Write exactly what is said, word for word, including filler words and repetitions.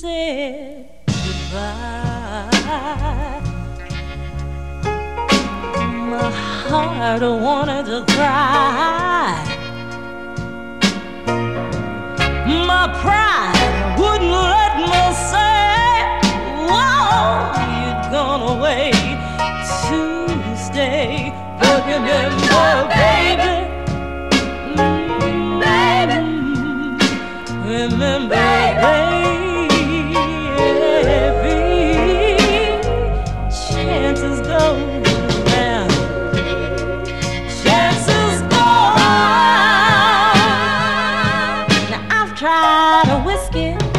said goodbye. My heart wanted to cry. My pride wouldn't let me say, whoa, you'd gone away to stay. But remember, baby, mm, baby, remember, baby, chances go round, chances go round. Now I've tried a whiskey